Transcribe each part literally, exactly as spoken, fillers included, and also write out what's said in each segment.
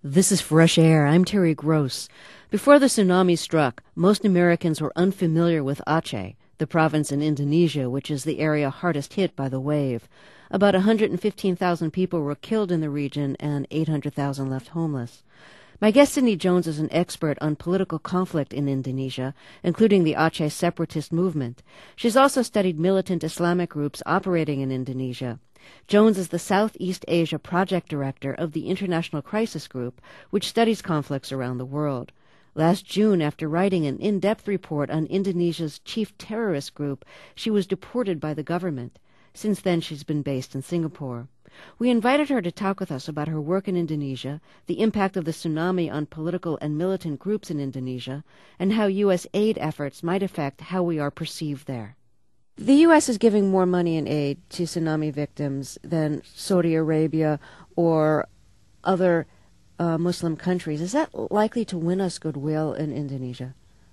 This is Fresh Air. I'm Terry Gross. Before the tsunami struck, most Americans were unfamiliar with Aceh, the province in Indonesia, which is the area hardest hit by the wave. About one hundred fifteen thousand people were killed in the region and eight hundred thousand left homeless. My guest, Cindy Jones, is an expert on political conflict in Indonesia, including the Aceh separatist movement. She's also studied militant Islamic groups operating in Indonesia. Jones is the Southeast Asia Project Director of the International Crisis Group, which studies conflicts around the world. Last June, after writing an in-depth report on Indonesia's chief terrorist group, she was deported by the government. Since then, she's been based in Singapore. We invited her to talk with us about her work in Indonesia, the impact of the tsunami on political and militant groups in Indonesia, and how U S aid efforts might affect how we are perceived there. The U S is giving more money in aid to tsunami victims than Saudi Arabia or other uh, Muslim countries. Is that likely to win us goodwill in Indonesia?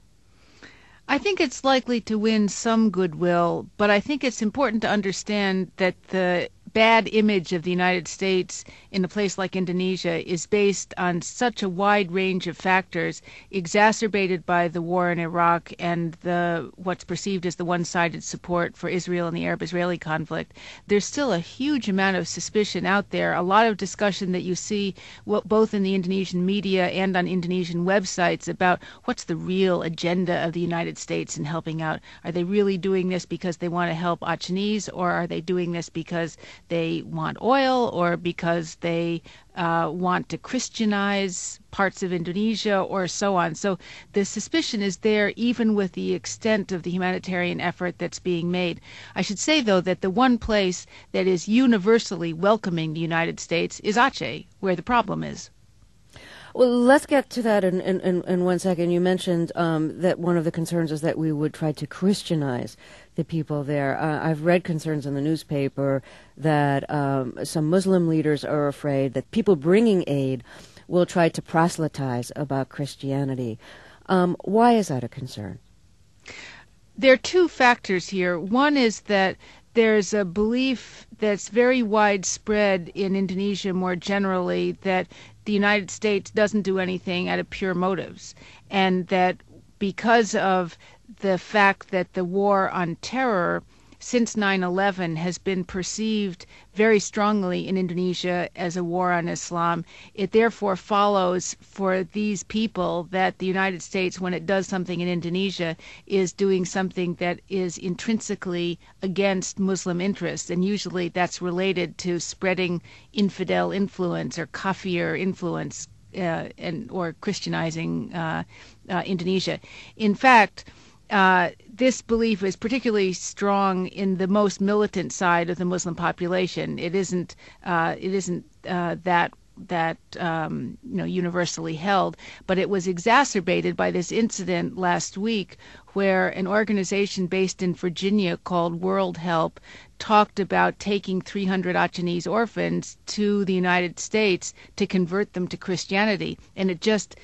I think it's likely to win some goodwill, but I think it's important to understand that the bad image of the United States in a place like Indonesia is based on such a wide range of factors, exacerbated by the war in Iraq and the what's perceived as the one-sided support for Israel in the Arab-Israeli conflict. There's still a huge amount of suspicion out there, a lot of discussion that you see both in the Indonesian media and on Indonesian websites about what's the real agenda of the United States in helping out. Are they really doing this because they want to help Acehnese, or are they doing this because they want oil, or because they uh, want to Christianize parts of Indonesia, or so on. So the suspicion is there even with the extent of the humanitarian effort that's being made. I should say, though, that the one place that is universally welcoming the United States is Aceh, where the problem is. Well, let's get to that in, in, in, in one second. You mentioned um, that one of the concerns is that we would try to Christianize the people there. Uh, I've read concerns in the newspaper that um, some Muslim leaders are afraid that people bringing aid will try to proselytize about Christianity. Um, why is that a concern? There are two factors here. One is that there's a belief that's very widespread in Indonesia more generally that the United States doesn't do anything out of pure motives, and that because of the fact that the war on terror since nine eleven has been perceived very strongly in Indonesia as a war on Islam, it therefore follows for these people that the United States, when it does something in Indonesia, is doing something that is intrinsically against Muslim interests, and usually that's related to spreading infidel influence or kafir influence uh, and or Christianizing uh, uh, Indonesia. In fact, Uh, this belief is particularly strong in the most militant side of the Muslim population. It isn't. Uh, it isn't uh, that that um, you know universally held, but it was exacerbated by this incident last week, where an organization based in Virginia called World Help talked about taking three hundred Acehnese orphans to the United States to convert them to Christianity, and it just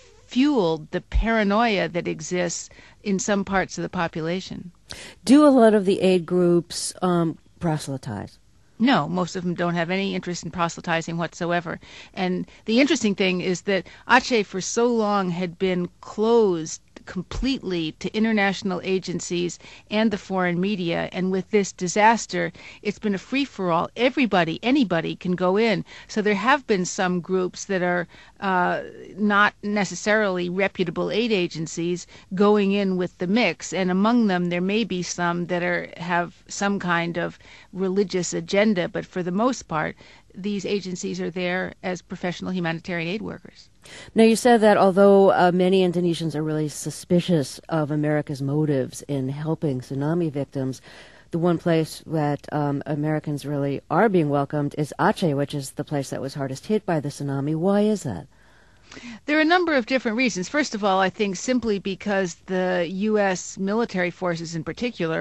fueled the paranoia that exists in some parts of the population. Do a lot of the aid groups um, proselytize? No, most of them don't have any interest in proselytizing whatsoever. And the interesting thing is that Aceh for so long had been closed completely to international agencies and the foreign media, and with this disaster it's been a free-for-all. Everybody, anybody can go in. So there have been some groups that are uh, not necessarily reputable aid agencies going in with the mix, and among them there may be some that are have some kind of religious agenda, but for the most part these agencies are there as professional humanitarian aid workers. Now, you said that although uh, many Indonesians are really suspicious of America's motives in helping tsunami victims, the one place that um, Americans really are being welcomed is Aceh, which is the place that was hardest hit by the tsunami. Why is that? There are a number of different reasons. First of all, I think simply because the U S military forces in particular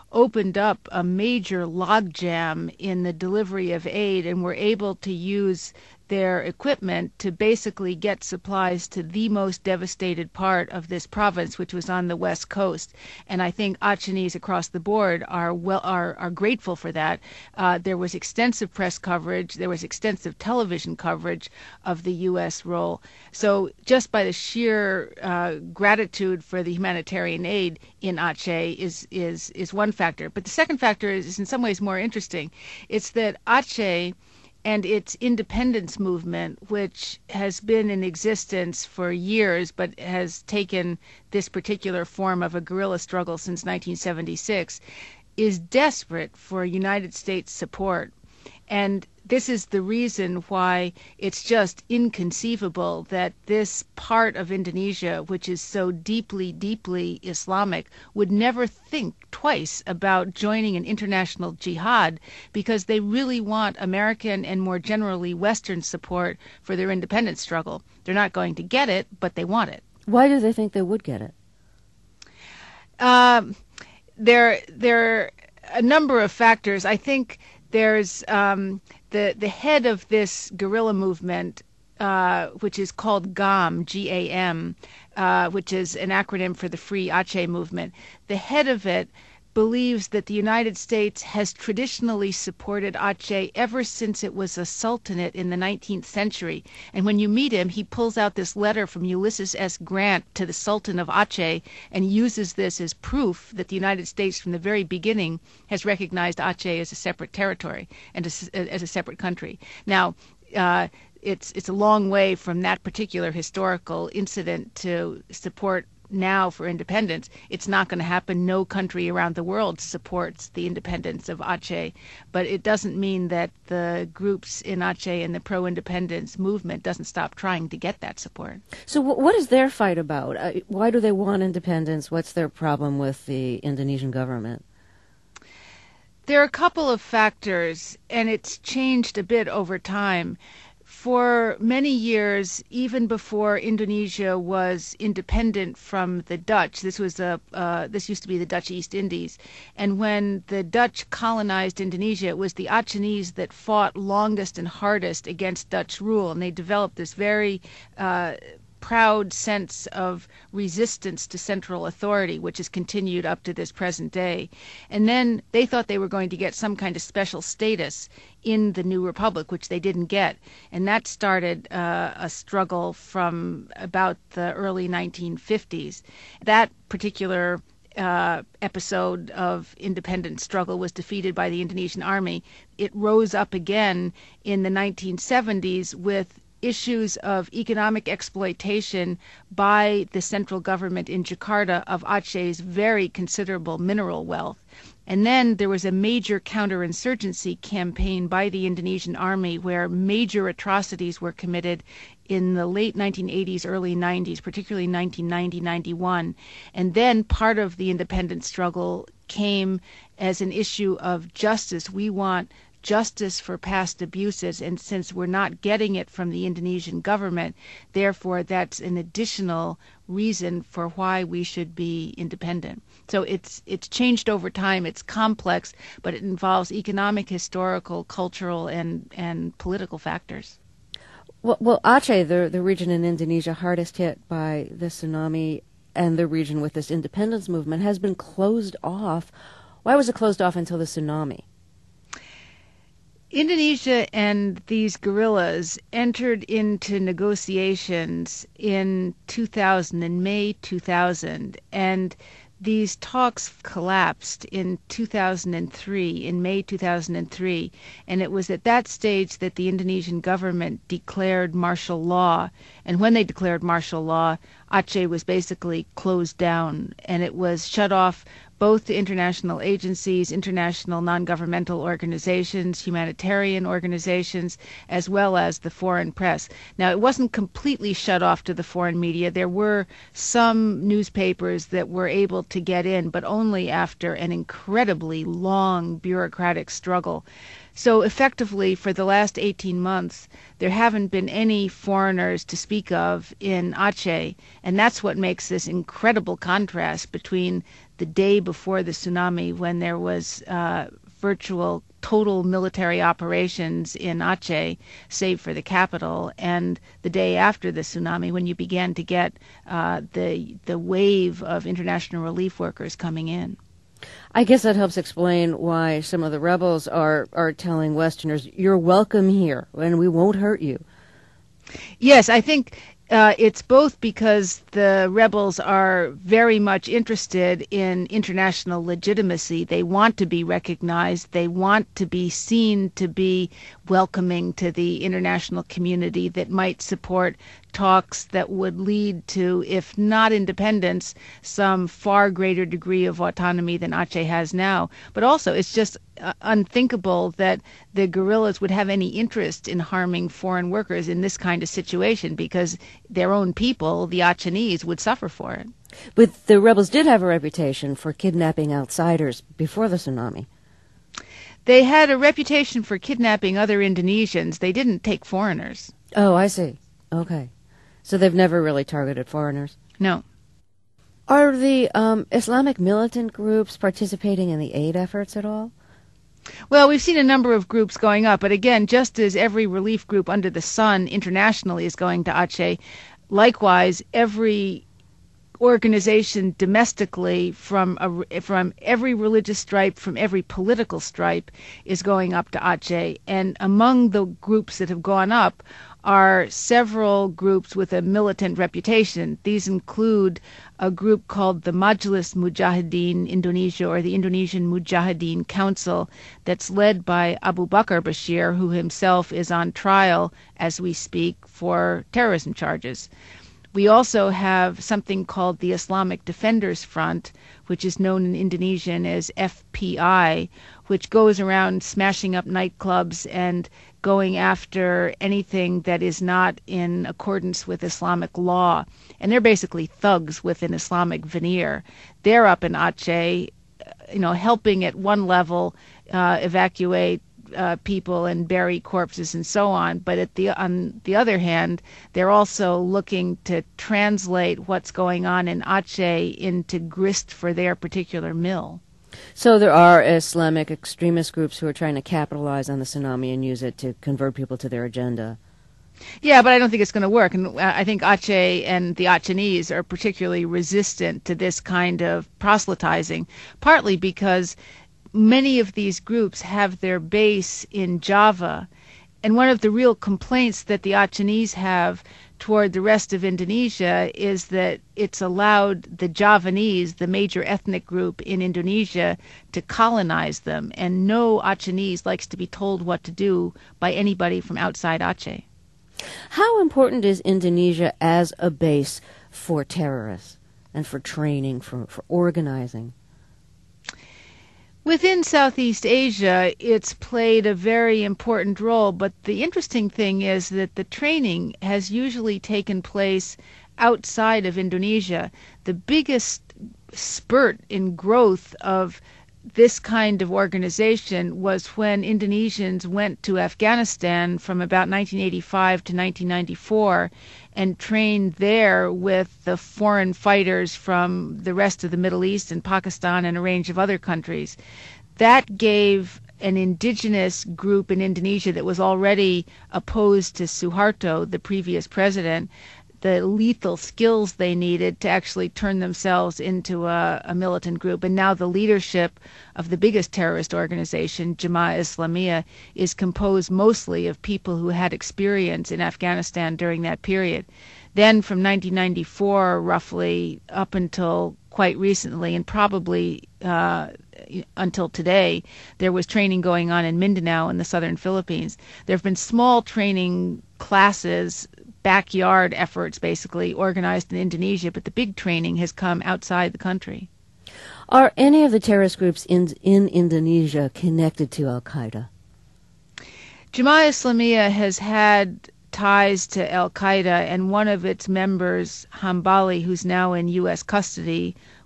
opened up a major logjam in the delivery of aid and were able to use their equipment to basically get supplies to the most devastated part of this province, which was on the west coast. And I think Achenese across the board are well are, are grateful for that. Uh, there was extensive press coverage, there was extensive television coverage of the U S role. So just by the sheer uh, gratitude for the humanitarian aid in Aceh is is is one factor. But the second factor is, is in some ways more interesting. It's that Aceh and its independence movement, which has been in existence for years but has taken this particular form of a guerrilla struggle since nineteen seventy-six, is desperate for United States support. And this is the reason why it's just inconceivable that this part of Indonesia, which is so deeply, deeply Islamic, would never think twice about joining an international jihad, because they really want American and more generally Western support for their independence struggle. They're not going to get it, but they want it. Why do they think they would get it? Um, there, there are a number of factors. I think there's um, the the head of this guerrilla movement, uh, which is called GAM, G A M, uh, which is an acronym for the Free Aceh Movement. The head of it believes that the United States has traditionally supported Aceh ever since it was a sultanate in the nineteenth century. And when you meet him, he pulls out this letter from Ulysses S. Grant to the Sultan of Aceh and uses this as proof that the United States from the very beginning has recognized Aceh as a separate territory and as, as a separate country. Now, uh, it's it's a long way from that particular historical incident to support now for independence. It's not going to happen. No country around the world supports the independence of Aceh, but it doesn't mean that the groups in Aceh and the pro-independence movement doesn't stop trying to get that support. So w- what is their fight about? Uh, why do they want independence? What's their problem with the Indonesian government? There are a couple of factors, and it's changed a bit over time. For many years, even before Indonesia was independent from the Dutch, this was a uh, this used to be the Dutch East Indies, and when the Dutch colonized Indonesia, it was the Achenese that fought longest and hardest against Dutch rule, and they developed this very uh, proud sense of resistance to central authority, which has continued up to this present day. And then they thought they were going to get some kind of special status in the new republic, which they didn't get. And that started uh, a struggle from about the early nineteen fifties. That particular uh, episode of independence struggle was defeated by the Indonesian army. It rose up again in the nineteen seventies with issues of economic exploitation by the central government in Jakarta of Aceh's very considerable mineral wealth. And then there was a major counterinsurgency campaign by the Indonesian army where major atrocities were committed in the late nineteen eighties, early nineties, particularly nineteen ninety, ninety-one. And then part of the independence struggle came as an issue of justice. We want justice for past abuses, and since we're not getting it from the Indonesian government, therefore that's an additional reason for why we should be independent. So it's it's changed over time. It's complex, but it involves economic, historical, cultural, and and political factors. Well, well Aceh, the the region in Indonesia hardest hit by the tsunami, and the region with this independence movement, has been closed off. Why was it closed off until the tsunami? Indonesia and these guerrillas entered into negotiations in two thousand, in May two thousand, and these talks collapsed in two thousand three, in May two thousand three, and it was at that stage that the Indonesian government declared martial law. And when they declared martial law, Aceh was basically closed down, and it was shut off both to international agencies, international non-governmental organizations, humanitarian organizations, as well as the foreign press. Now, it wasn't completely shut off to the foreign media. There were some newspapers that were able to get in, but only after an incredibly long bureaucratic struggle. So effectively, for the last eighteen months, there haven't been any foreigners to speak of in Aceh, and that's what makes this incredible contrast between the day before the tsunami, when there was uh, virtual total military operations in Aceh, save for the capital, and the day after the tsunami, when you began to get uh, the the wave of international relief workers coming in. I guess that helps explain why some of the rebels are, are telling Westerners, you're welcome here and we won't hurt you. Yes, I think uh, it's both because the rebels are very much interested in international legitimacy. They want to be recognized. They want to be seen to be welcoming to the international community that might support talks that would lead to, if not independence, some far greater degree of autonomy than Aceh has now. But also, it's just uh, unthinkable that the guerrillas would have any interest in harming foreign workers in this kind of situation, because their own people, the Acehnese, would suffer for it. But the rebels did have a reputation for kidnapping outsiders before the tsunami. They had a reputation for kidnapping other Indonesians. They didn't take foreigners. Oh, I see. Okay. So they've never really targeted foreigners? No. Are the um, Islamic militant groups participating in the aid efforts at all? Well, we've seen a number of groups going up, but again, just as every relief group under the sun internationally is going to Aceh, likewise, every organization domestically from a, from every religious stripe, from every political stripe, is going up to Aceh. And among the groups that have gone up are several groups with a militant reputation. These include a group called the Majelis Mujahideen Indonesia, or the Indonesian Mujahideen Council, that's led by Abu Bakar Bashir, who himself is on trial as we speak for terrorism charges. We also have something called the Islamic Defenders Front, which is known in Indonesian as F P I, which goes around smashing up nightclubs and going after anything that is not in accordance with Islamic law. And they're basically thugs with an Islamic veneer. They're up in Aceh, you know, helping at one level uh, evacuate Uh, people and bury corpses and so on, but at the on the other hand, they're also looking to translate what's going on in Aceh into grist for their particular mill. So there are Islamic extremist groups who are trying to capitalize on the tsunami and use it to convert people to their agenda. Yeah, but I don't think it's going to work, and I think Aceh and the Acehnese are particularly resistant to this kind of proselytizing, partly because many of these groups have their base in Java, and one of the real complaints that the Acehnese have toward the rest of Indonesia is that it's allowed the Javanese, the major ethnic group in Indonesia, to colonize them, and no Acehnese likes to be told what to do by anybody from outside Aceh. How important is Indonesia as a base for terrorists and for training, for, for organizing? Within Southeast Asia, it's played a very important role, but the interesting thing is that the training has usually taken place outside of Indonesia. The biggest spurt in growth of this kind of organization was when Indonesians went to Afghanistan from about nineteen eighty-five to nineteen ninety-four and trained there with the foreign fighters from the rest of the Middle East and Pakistan and a range of other countries. That gave an indigenous group in Indonesia that was already opposed to Suharto, the previous president, the lethal skills they needed to actually turn themselves into a, a militant group. And now the leadership of the biggest terrorist organization, Jemaah Islamiyah, is composed mostly of people who had experience in Afghanistan during that period. Then from nineteen ninety-four, roughly, up until quite recently, and probably uh, until today, there was training going on in Mindanao in the southern Philippines. There have been small training classes, backyard efforts basically, organized in Indonesia, but the big training has come outside the country. Are any of the terrorist groups in, in Indonesia connected to Al-Qaeda? Jemaah Islamiyah has had ties to Al-Qaeda, and one of its members, Hambali, who's now in U S custody,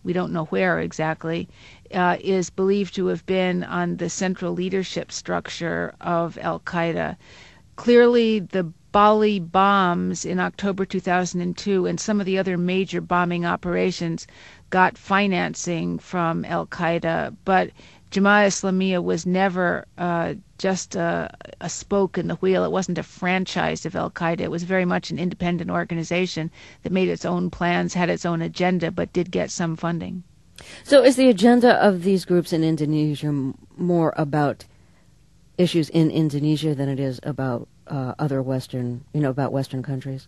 we don't know where exactly, uh, is believed to have been on the central leadership structure of Al-Qaeda. Clearly, the Bali bombs in October two thousand two and some of the other major bombing operations got financing from Al-Qaeda, but Jemaah Islamiyah was never uh, just a, a spoke in the wheel. It wasn't a franchise of Al-Qaeda. It was very much an independent organization that made its own plans, had its own agenda, but did get some funding. So is the agenda of these groups in Indonesia m- more about issues in Indonesia than it is about uh, other Western, you know, about Western countries?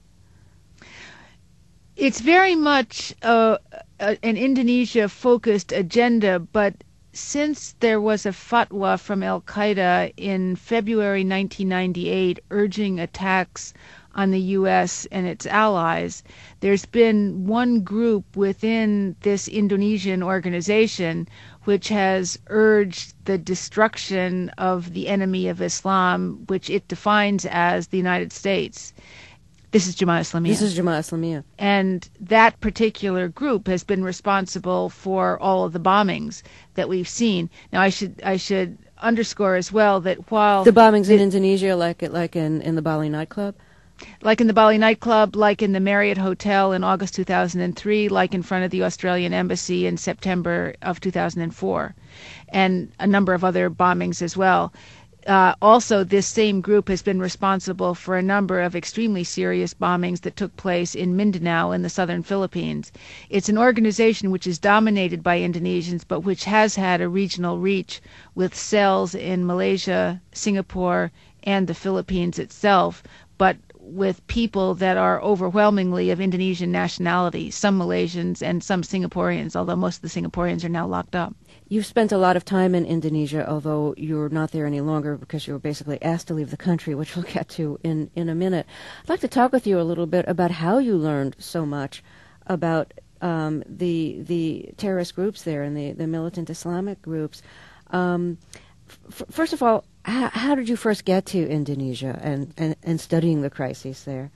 It's very much uh, a, an Indonesia-focused agenda, but since there was a fatwa from Al-Qaeda in February nineteen ninety-eight urging attacks on the U S and its allies, there's been one group within this Indonesian organization which has urged the destruction of the enemy of Islam, which it defines as the United States. This is Jemaah Islamiyah. This is Jemaah Islamiyah. And that particular group has been responsible for all of the bombings that we've seen. Now, I should I should underscore as well that while the bombings in Indonesia, like like in, in the Bali nightclub, like in the Bali nightclub, like in the Marriott Hotel in August two thousand three, like in front of the Australian Embassy in September of two thousand four, and a number of other bombings as well. Uh, also, this same group has been responsible for a number of extremely serious bombings that took place in Mindanao in the southern Philippines. It's an organization which is dominated by Indonesians, but which has had a regional reach with cells in Malaysia, Singapore, and the Philippines itself, but with people that are overwhelmingly of Indonesian nationality, some Malaysians and some Singaporeans, although most of the Singaporeans are now locked up. You've spent a lot of time in Indonesia, although you're not there any longer because you were basically asked to leave the country, which we'll get to in, in a minute. I'd like to talk with you a little bit about how you learned so much about um, the the terrorist groups there and the, the militant Islamic groups. Um, f- first of all, how, how did you first get to Indonesia and, and, and studying the crises there?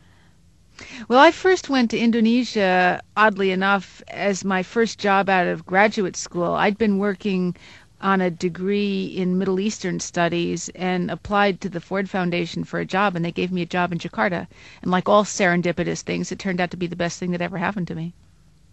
Well, I first went to Indonesia, oddly enough, as my first job out of graduate school. I'd been working on a degree in Middle Eastern studies and applied to the Ford Foundation for a job, and they gave me a job in Jakarta. And like all serendipitous things, it turned out to be the best thing that ever happened to me.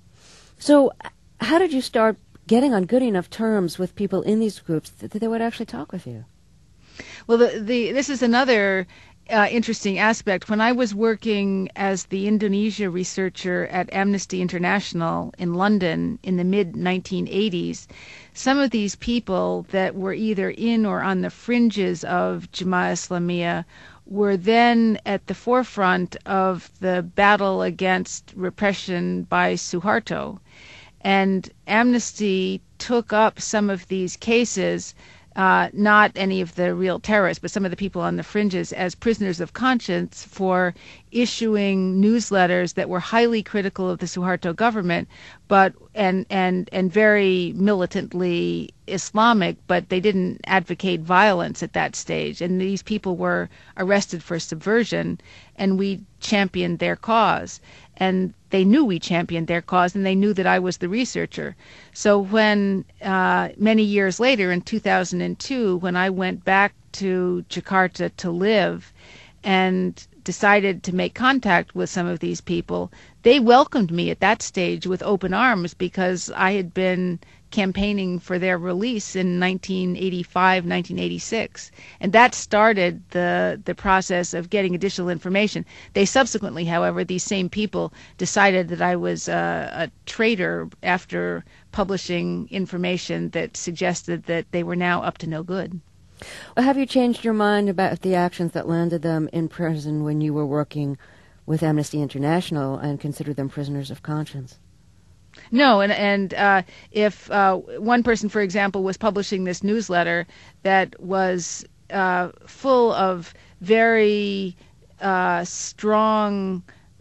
So how did you start getting on good enough terms with people in these groups that they would actually talk with you? Well, the, the this is another Uh, interesting aspect. When I was working as the Indonesia researcher at Amnesty International in London in the mid nineteen eighties, some of these people that were either in or on the fringes of Jemaah Islamiyah were then at the forefront of the battle against repression by Suharto. And Amnesty took up some of these cases, Uh, not any of the real terrorists, but some of the people on the fringes, as prisoners of conscience for issuing newsletters that were highly critical of the Suharto government, but and and and very militantly Islamic, but they didn't advocate violence at that stage. And these people were arrested for subversion, and we championed their cause. And they knew we championed their cause, and they knew that I was the researcher. So when, uh, many years later, in two thousand two, when I went back to Jakarta to live and decided to make contact with some of these people, they welcomed me at that stage with open arms because I had been campaigning for their release in nineteen eighty-five, nineteen eighty-six. And that started the the process of getting additional information. They subsequently, however, these same people decided that I was uh, a traitor after publishing information that suggested that they were now up to no good. Well, have you changed your mind about the actions that landed them in prison when you were working with Amnesty International and considered them prisoners of conscience? No, and and uh, if uh, one person, for example, was publishing this newsletter that was uh, full of very uh, strong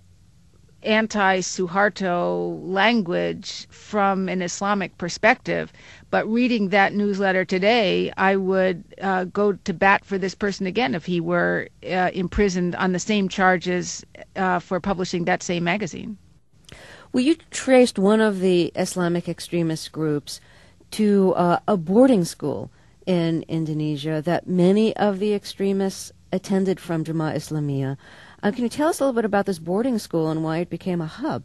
anti-Suharto language from an Islamic perspective, but reading that newsletter today, I would uh, go to bat for this person again if he were uh, imprisoned on the same charges uh, for publishing that same magazine. Well, you traced one of the Islamic extremist groups to uh, a boarding school in Indonesia that many of the extremists attended from Jemaah Islamiyah. Uh, can you tell us a little bit about this boarding school and why it became a hub?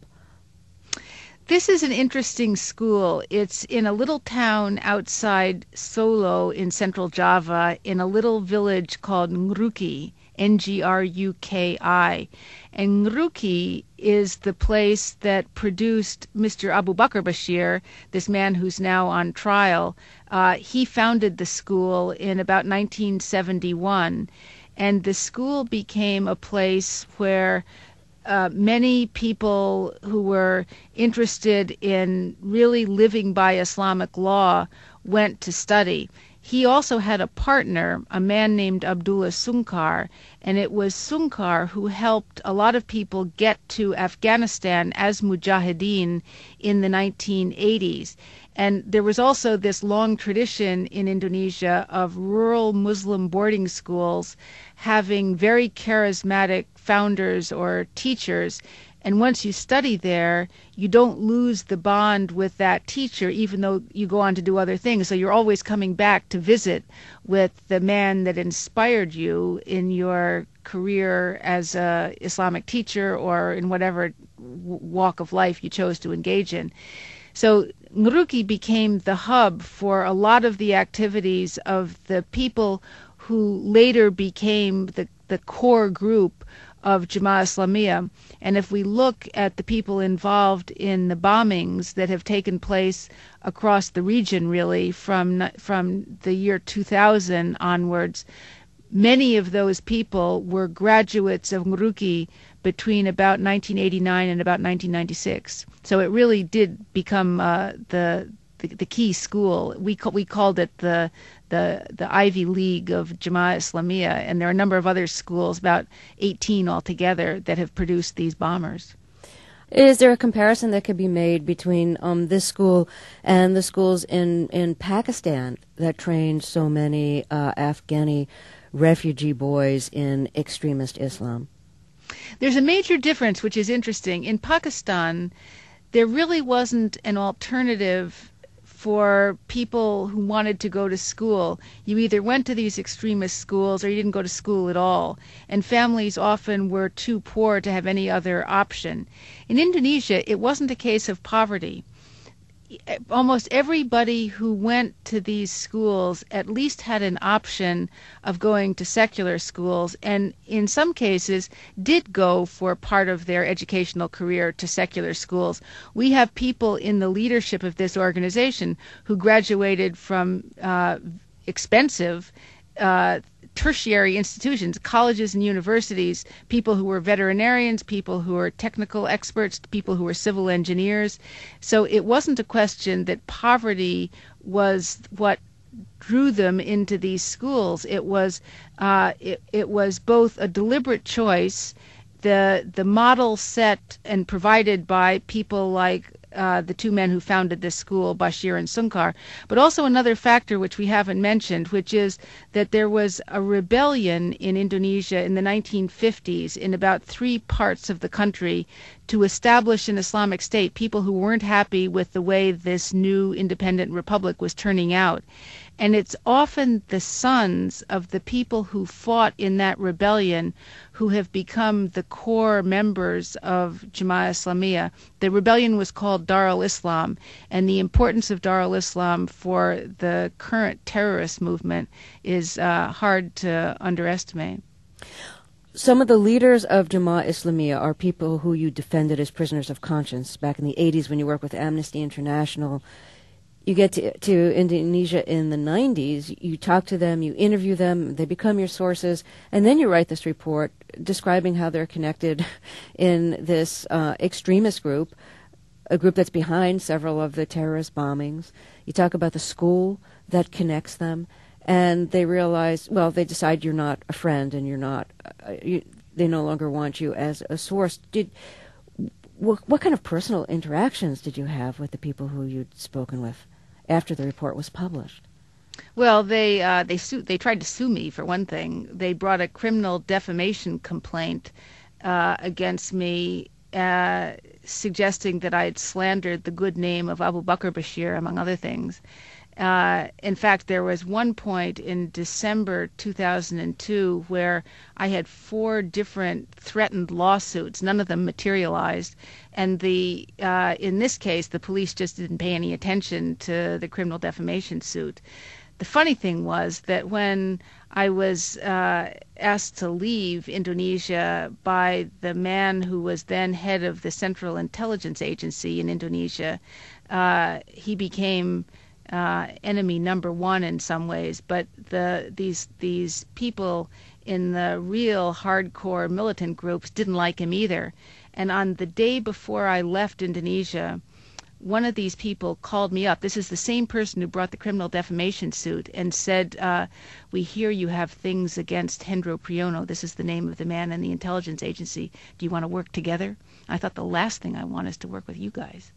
This is an interesting school. It's in a little town outside Solo in central Java, in a little village called Ngruki, N G R U K I. And Ngruki is the place that produced Mister Abu Bakr Bashir, this man who's now on trial. Uh, he founded the school in about nineteen seventy-one. And the school became a place where uh, many people who were interested in really living by Islamic law went to study. He also had a partner, a man named Abdullah Sunkar, and it was Sunkar who helped a lot of people get to Afghanistan as mujahideen in the nineteen eighties. And there was also this long tradition in Indonesia of rural Muslim boarding schools having very charismatic founders or teachers. And once you study there, you don't lose the bond with that teacher, even though you go on to do other things. So you're always coming back to visit with the man that inspired you in your career as a Islamic teacher or in whatever walk of life you chose to engage in. So Ngruki became the hub for a lot of the activities of the people who later became the, the core group of Jemaah Islamiyah. And if we look at the people involved in the bombings that have taken place across the region, really, from from the year two thousand onwards, many of those people were graduates of Ngruki between about nineteen eighty-nine and about nineteen ninety-six. So it really did become uh, the, the the key school. We ca- we called it the the the Ivy League of Jemaah Islamiyah, and there are a number of other schools, about eighteen altogether, that have produced these bombers. Is there a comparison that could be made between um, this school and the schools in, in Pakistan that trained so many uh, Afghani refugee boys in extremist Islam? There's a major difference, which is interesting. In Pakistan, there really wasn't an alternative for people who wanted to go to school. You either went to these extremist schools or you didn't go to school at all. And families often were too poor to have any other option. In Indonesia, it wasn't a case of poverty. Almost everybody who went to these schools at least had an option of going to secular schools, and in some cases did go for part of their educational career to secular schools. We have people in the leadership of this organization who graduated from uh, expensive uh, tertiary institutions, colleges and universities, people who were veterinarians, people who were technical experts, people who were civil engineers. So it wasn't a question that poverty was what drew them into these schools. It was uh, it, it was both a deliberate choice, the the model set and provided by people like Uh, the two men who founded this school, Bashir and Sunkar, but also another factor which we haven't mentioned, which is that there was a rebellion in Indonesia in the nineteen fifties in about three parts of the country to establish an Islamic State, people who weren't happy with the way this new independent republic was turning out. And it's often the sons of the people who fought in that rebellion who have become the core members of Jemaah Islamiyah. The rebellion was called Dar al-Islam, and the importance of Dar al-Islam for the current terrorist movement is uh, hard to underestimate. Some of the leaders of Jemaah Islamiyah are people who you defended as prisoners of conscience back in the eighties when you worked with Amnesty International. You get to, to Indonesia in the nineties, you talk to them, you interview them, they become your sources, and then you write this report describing how they're connected in this uh, extremist group, a group that's behind several of the terrorist bombings. You talk about the school that connects them, and they realize, well, they decide you're not a friend and you're not, uh, you, they no longer want you as a source. Did what, what kind of personal interactions did you have with the people who you'd spoken with after the report was published? Well, they uh, they sued. They tried to sue me for one thing. They brought a criminal defamation complaint uh, against me. Uh, suggesting that I had slandered the good name of Abu Bakr Bashir, among other things. Uh, in fact, there was one point in December two thousand two where I had four different threatened lawsuits. None of them materialized. And the uh, in this case, the police just didn't pay any attention to the criminal defamation suit. The funny thing was that when I was uh, asked to leave Indonesia by the man who was then head of the Central Intelligence Agency in Indonesia, uh, he became uh, enemy number one in some ways. But the these these people in the real hardcore militant groups didn't like him either. And on the day before I left Indonesia, one of these people called me up. This is the same person who brought the criminal defamation suit, and said, uh, we hear you have things against Hendro Priyono. This is the name of the man in the intelligence agency. Do you want to work together? I thought the last thing I want is to work with you guys.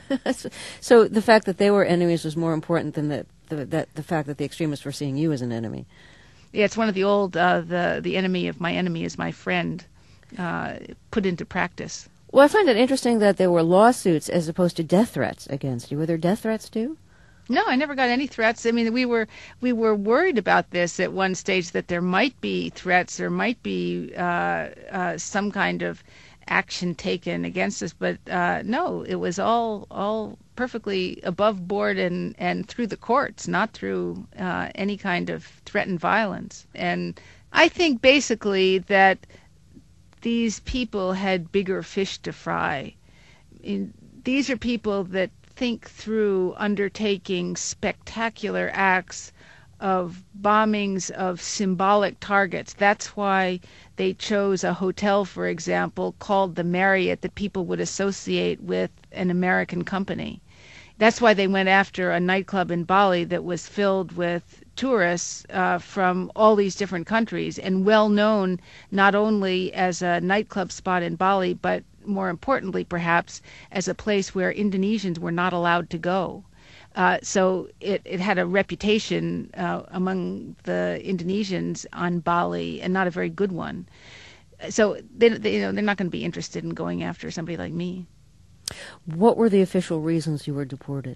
So the fact that they were enemies was more important than the, the, that, the fact that the extremists were seeing you as an enemy. Yeah, it's one of the old, uh, the, the enemy of my enemy is my friend, uh, put into practice. Well, I find it interesting that there were lawsuits as opposed to death threats against you. Were there death threats too? No, I never got any threats. I mean, we were we were worried about this at one stage, that there might be threats, there might be uh, uh, some kind of action taken against us, but uh, no, it was all all perfectly above board and, and through the courts, not through uh, any kind of threatened violence. And I think basically that these people had bigger fish to fry. In, these are people that think through undertaking spectacular acts of bombings of symbolic targets. That's why they chose a hotel, for example, called the Marriott, that people would associate with an American company. That's why they went after a nightclub in Bali that was filled with tourists uh, from all these different countries, and well known not only as a nightclub spot in Bali, but more importantly perhaps as a place where Indonesians were not allowed to go. Uh, so it, it had a reputation uh, among the Indonesians on Bali, and not a very good one. So they, they, you know, they're not going to be interested in going after somebody like me. What were the official reasons you were deported?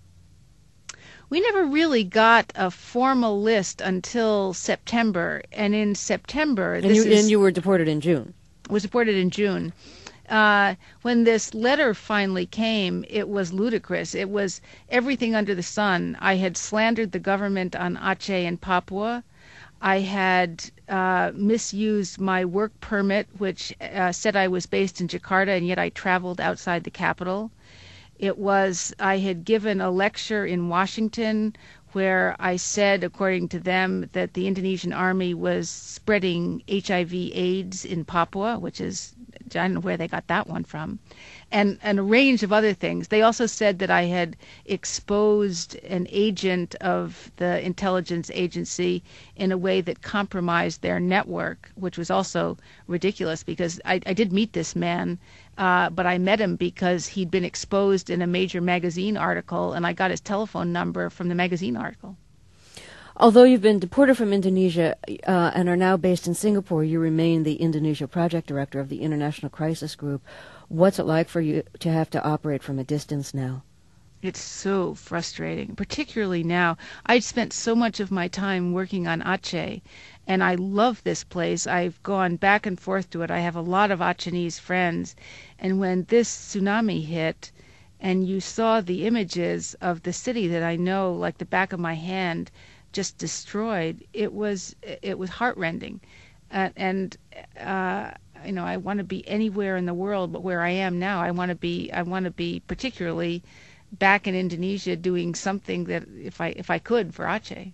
We never really got a formal list until September, and in September, and, this you, is, and you were deported in June. Was deported in June. Uh, when this letter finally came, it was ludicrous. It was everything under the sun. I had slandered the government on Aceh and Papua. I had uh, misused my work permit, which uh, said I was based in Jakarta, and yet I traveled outside the capital. It was, I had given a lecture in Washington where I said, according to them, that the Indonesian army was spreading H I V AIDS in Papua, which is, I don't know where they got that one from, and, and a range of other things. They also said that I had exposed an agent of the intelligence agency in a way that compromised their network, which was also ridiculous, because I, I did meet this man, uh, but I met him because he'd been exposed in a major magazine article, and I got his telephone number from the magazine article. Although you've been deported from Indonesia uh, and are now based in Singapore, you remain the Indonesia project director of the International Crisis Group. What's it like for you to have to operate from a distance now? It's so frustrating, particularly now. I'd spent so much of my time working on Aceh, and I love this place. I've gone back and forth to it. I have a lot of Achenese friends. And when this tsunami hit, and you saw the images of the city that I know like the back of my hand, just destroyed, it was it was heartrending, uh, and uh, you know, I want to be anywhere in the world but where I am now. I want to be I want to be particularly back in Indonesia doing something that if I if I could for Aceh.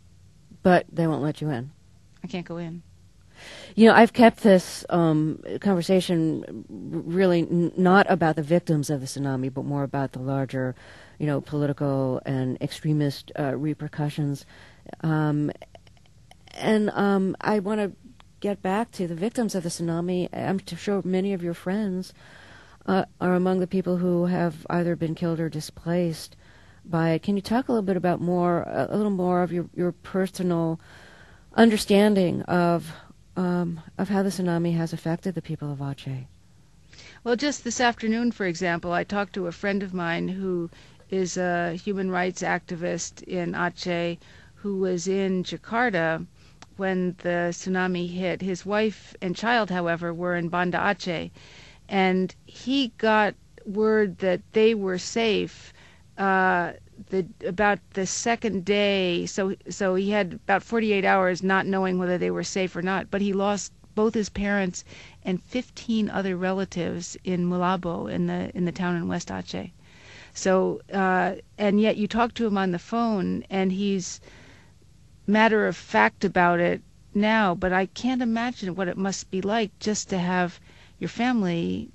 But they won't let you in. I can't go in. You know, I've kept this um, conversation really n- not about the victims of the tsunami, but more about the larger, you know, political and extremist uh, repercussions. Um, and um, I want to get back to the victims of the tsunami. I'm sure many of your friends uh, are among the people who have either been killed or displaced by it. Can you talk a little bit about more, a little more of your, your personal understanding of um, of how the tsunami has affected the people of Aceh? Well, just this afternoon, for example, I talked to a friend of mine who is a human rights activist in Aceh who was in Jakarta when the tsunami hit. His wife and child, however, were in Banda Aceh, and he got word that they were safe uh, the about the second day. So so he had about forty-eight hours not knowing whether they were safe or not. But he lost both his parents and fifteen other relatives in Mulabo, in the in the town in West Aceh. So uh, and yet you talk to him on the phone, and he's matter of fact about it now. But I can't imagine what it must be like just to have your family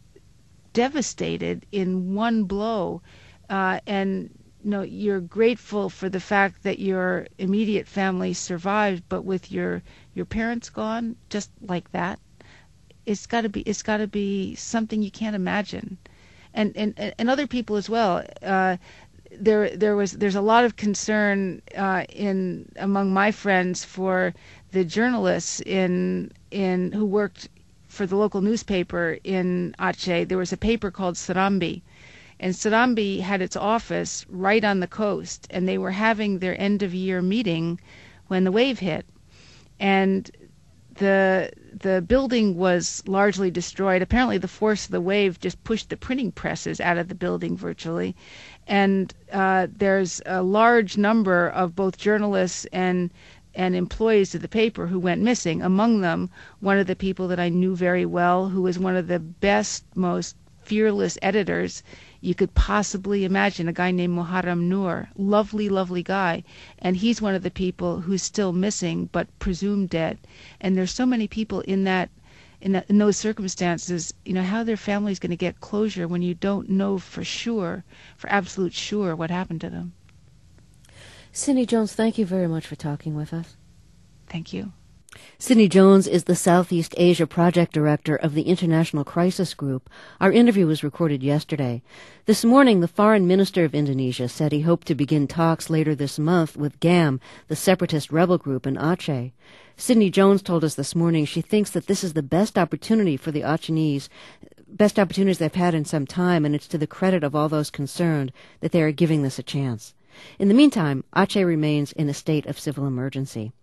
devastated in one blow, uh, and you know you're grateful for the fact that your immediate family survived, but with your your parents gone just like that, it's got to be it's got to be something you can't imagine, and and and other people as well. Uh, there there was there's a lot of concern uh, in among my friends for the journalists in in who worked for the local newspaper in Aceh. There was a paper called Serambi, and Serambi had its office right on the coast, and they were having their end of year meeting when the wave hit, and the the building was largely destroyed. Apparently the force of the wave just pushed the printing presses out of the building virtually, and uh, there's a large number of both journalists and and employees of the paper who went missing. Among them, one of the people that I knew very well, who was one of the best, most fearless editors you could possibly imagine, a guy named Muharram Noor. Lovely, lovely guy. And he's one of the people who's still missing, but presumed dead. And there's so many people in that, in, that, in those circumstances, you know, how their family's going to get closure when you don't know for sure, for absolute sure, what happened to them. Cindy Jones, thank you very much for talking with us. Thank you. Cindy Jones is the Southeast Asia Project Director of the International Crisis Group. Our interview was recorded yesterday. This morning, the Foreign Minister of Indonesia said he hoped to begin talks later this month with GAM, the separatist rebel group in Aceh. Cindy Jones told us this morning she thinks that this is the best opportunity for the Achenese, best opportunities they've had in some time, and it's to the credit of all those concerned that they are giving this a chance. In the meantime, Aceh remains in a state of civil emergency.